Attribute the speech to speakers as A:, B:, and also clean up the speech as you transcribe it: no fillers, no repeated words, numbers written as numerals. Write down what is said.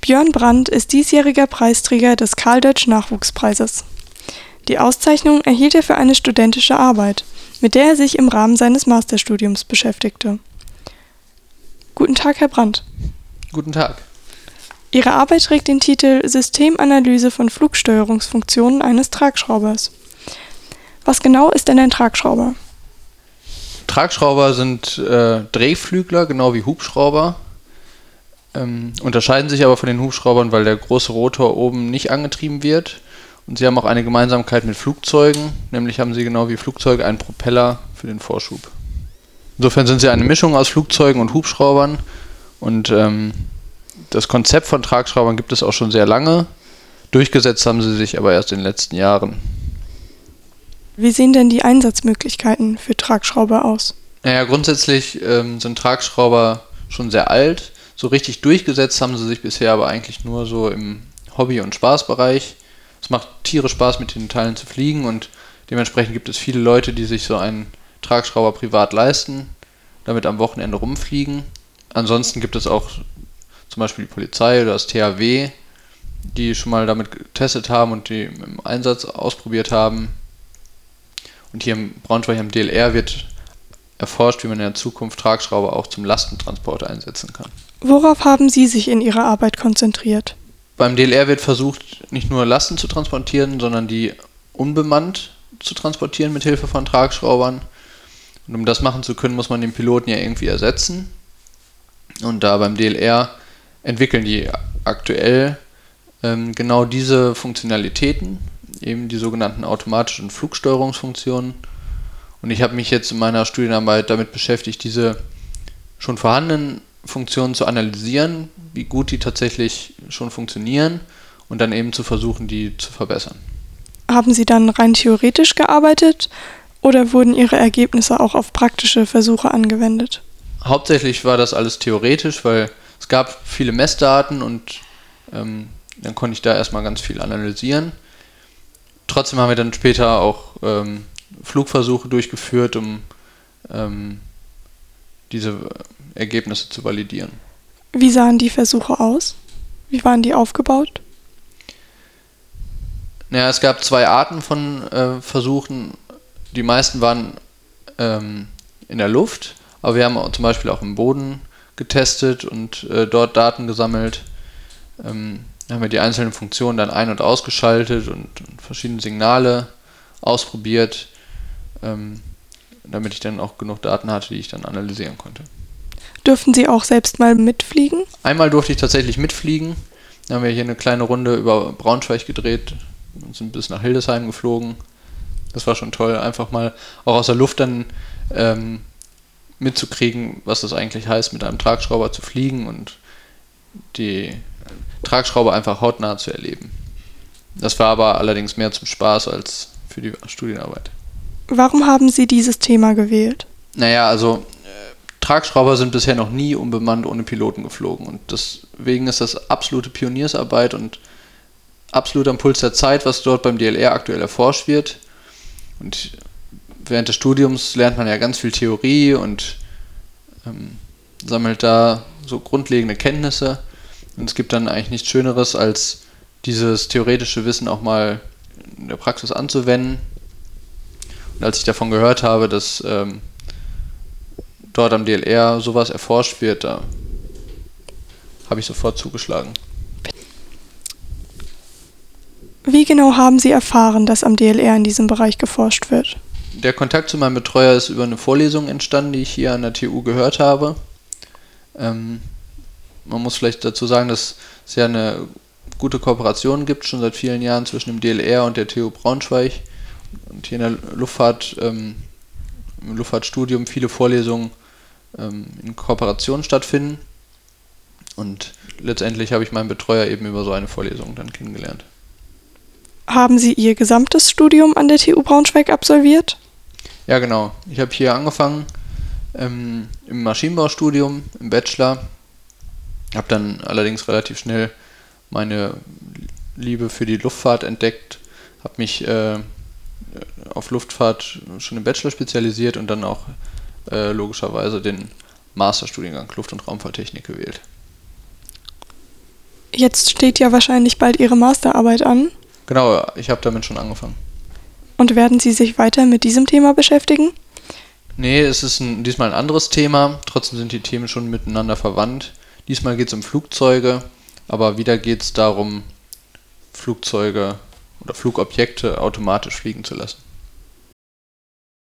A: Björn Brandt ist diesjähriger Preisträger des Karl-Deutsch-Nachwuchspreises. Die Auszeichnung erhielt er für eine studentische Arbeit, mit der er sich im Rahmen seines Masterstudiums beschäftigte. Guten Tag, Herr Brandt.
B: Guten Tag.
A: Ihre Arbeit trägt den Titel Systemanalyse von Flugsteuerungsfunktionen eines Tragschraubers. Was genau ist denn ein Tragschrauber?
B: Tragschrauber sind Drehflügler, genau wie Hubschrauber. Unterscheiden sich aber von den Hubschraubern, weil der große Rotor oben nicht angetrieben wird. Und sie haben auch eine Gemeinsamkeit mit Flugzeugen, nämlich haben sie genau wie Flugzeuge einen Propeller für den Vorschub. Insofern sind sie eine Mischung aus Flugzeugen und Hubschraubern. Und das Konzept von Tragschraubern gibt es auch schon sehr lange. Durchgesetzt haben sie sich aber erst in den letzten Jahren.
A: Wie sehen denn die Einsatzmöglichkeiten für Tragschrauber aus?
B: Naja, grundsätzlich sind Tragschrauber schon sehr alt. So richtig durchgesetzt haben sie sich bisher aber eigentlich nur so im Hobby- und Spaßbereich. Es macht tierisch Spaß, mit den Teilen zu fliegen und dementsprechend gibt es viele Leute, die sich so einen Tragschrauber privat leisten, damit am Wochenende rumfliegen. Ansonsten gibt es auch zum Beispiel die Polizei oder das THW, die schon mal damit getestet haben und die im Einsatz ausprobiert haben. Und hier im Braunschweig am DLR wird erforscht, wie man in der Zukunft Tragschrauber auch zum Lastentransport einsetzen kann.
A: Worauf haben Sie sich in Ihrer Arbeit konzentriert?
B: Beim DLR wird versucht, nicht nur Lasten zu transportieren, sondern die unbemannt zu transportieren mit Hilfe von Tragschraubern. Und um das machen zu können, muss man den Piloten ja irgendwie ersetzen. Und da beim DLR entwickeln die aktuell genau diese Funktionalitäten, eben die sogenannten automatischen Flugsteuerungsfunktionen. Und ich habe mich jetzt in meiner Studienarbeit damit beschäftigt, diese schon vorhandenen Funktionen zu analysieren, wie gut die tatsächlich schon funktionieren und dann eben zu versuchen, die zu verbessern.
A: Haben Sie dann rein theoretisch gearbeitet oder wurden Ihre Ergebnisse auch auf praktische Versuche angewendet?
B: Hauptsächlich war das alles theoretisch, weil es gab viele Messdaten und dann konnte ich da erstmal ganz viel analysieren. Trotzdem haben wir dann später auch Flugversuche durchgeführt, um diese Ergebnisse zu validieren.
A: Wie sahen die Versuche aus? Wie waren die aufgebaut?
B: Naja, es gab zwei Arten von Versuchen. Die meisten waren in der Luft, aber wir haben zum Beispiel auch im Boden getestet und dort Daten gesammelt. Dann haben wir die einzelnen Funktionen dann ein- und ausgeschaltet und verschiedene Signale ausprobiert, damit ich dann auch genug Daten hatte, die ich dann analysieren konnte.
A: Durften Sie auch selbst mal mitfliegen?
B: Einmal durfte ich tatsächlich mitfliegen. Dann haben wir hier eine kleine Runde über Braunschweig gedreht und sind bis nach Hildesheim geflogen. Das war schon toll, einfach mal auch aus der Luft dann mitzukriegen, was das eigentlich heißt, mit einem Tragschrauber zu fliegen und die Tragschrauber einfach hautnah zu erleben. Das war aber allerdings mehr zum Spaß als für die Studienarbeit.
A: Warum haben Sie dieses Thema gewählt?
B: Naja, also Tragschrauber sind bisher noch nie unbemannt ohne Piloten geflogen und deswegen ist das absolute Pioniersarbeit und absolut am Puls der Zeit, was dort beim DLR aktuell erforscht wird. Und während des Studiums lernt man ja ganz viel Theorie und sammelt da so grundlegende Kenntnisse. Und es gibt dann eigentlich nichts Schöneres, als dieses theoretische Wissen auch mal in der Praxis anzuwenden. Und als ich davon gehört habe, dass dort am DLR sowas erforscht wird, da habe ich sofort zugeschlagen.
A: Wie genau haben Sie erfahren, dass am DLR in diesem Bereich geforscht wird?
B: Der Kontakt zu meinem Betreuer ist über eine Vorlesung entstanden, die ich hier an der TU gehört habe. Man muss vielleicht dazu sagen, dass es ja eine gute Kooperation gibt, schon seit vielen Jahren zwischen dem DLR und der TU Braunschweig. Und hier in der Luftfahrt, im Luftfahrtstudium viele Vorlesungen in Kooperation stattfinden. Und letztendlich habe ich meinen Betreuer eben über so eine Vorlesung dann kennengelernt.
A: Haben Sie Ihr gesamtes Studium an der TU Braunschweig absolviert?
B: Ja, genau. Ich habe hier angefangen im Maschinenbaustudium, im Bachelor. Habe dann allerdings relativ schnell meine Liebe für die Luftfahrt entdeckt. Habe mich auf Luftfahrt schon im Bachelor spezialisiert und dann auch logischerweise den Masterstudiengang Luft- und Raumfahrttechnik gewählt.
A: Jetzt steht ja wahrscheinlich bald Ihre Masterarbeit an.
B: Genau, ich habe damit schon angefangen.
A: Und werden Sie sich weiter mit diesem Thema beschäftigen?
B: Nee, es ist diesmal ein anderes Thema. Trotzdem sind die Themen schon miteinander verwandt. Diesmal geht es um Flugzeuge, aber wieder geht es darum, Flugzeuge oder Flugobjekte automatisch fliegen zu lassen.